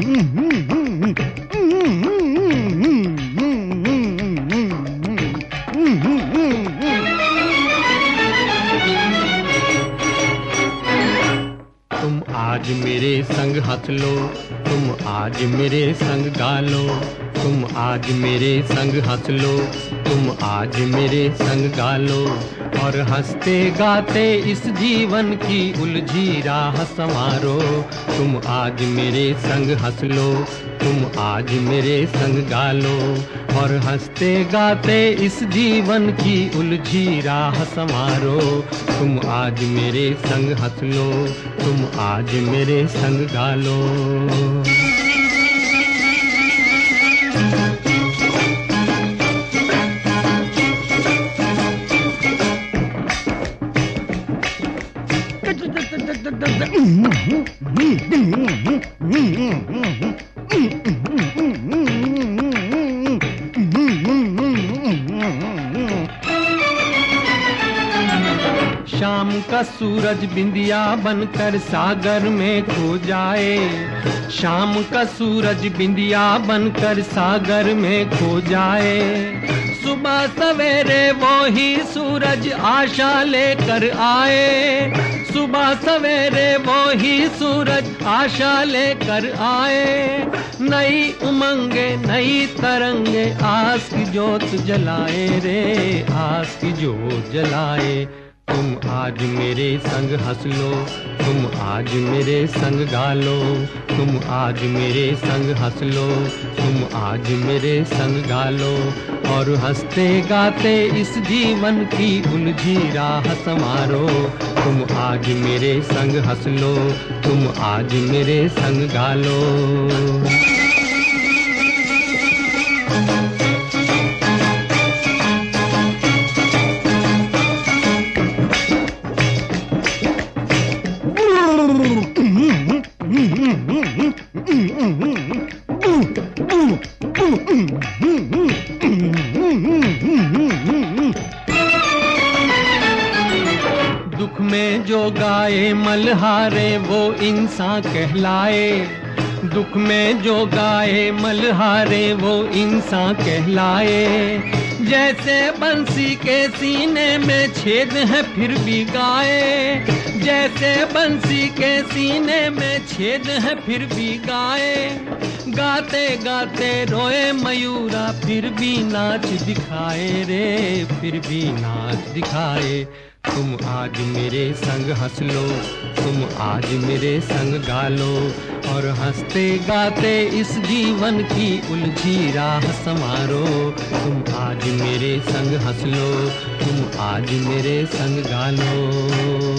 तुम आज मेरे संग हंस लो, तुम आज मेरे संग गा लो, तुम आज मेरे संग हंस लो, तुम आज मेरे संग गा लो, और हंसते गाते इस जीवन की उलझी राह संवारो। तुम आज मेरे संग हंस लो, तुम आज मेरे संग गा लो, और हंसते गाते इस जीवन की उलझी राह संवारो। तुम आज मेरे संग हंस लो, तुम आज मेरे संग गा लो। शाम का सूरज बिंदिया बनकर सागर में खो जाए, शाम का सूरज बिंदिया बनकर सागर में खो जाए, सुबह सवेरे वो ही सूरज आशा लेकर आए, सुबह सवेरे वो ही सूरज आशा लेकर आए। नई उमंगे नई तरंगे आस की जोत जलाए रे, आस की जोत जलाए। तुम आज मेरे संग हंस लो, तुम आज मेरे संग गा लो, तुम आज मेरे संग हंस लो, तुम आज मेरे संग गा लो, और हंसते गाते इस जीवन की उलझी राह संवारो। तुम आज मेरे संग हंस लो, तुम आज मेरे संग गा लो। दुख में जो गाए मल्हारे वो इंसान कहलाए, दुख में जो गाए मल्हारे वो इंसान कहलाए। जैसे बंसी के सीने में छेद है फिर भी गाए, जैसे बंसी के सीने में छेद है फिर भी गाए। गाते गाते रोए मयूरा फिर भी नाच दिखाए रे, फिर भी नाच दिखाए। तुम आज मेरे संग हंस लो, तुम आज मेरे संग गा लो, और हंसते गाते इस जीवन की उलझी राह संवारो। तुम आज मेरे संग हंस लो, तुम आज मेरे संग गा लो।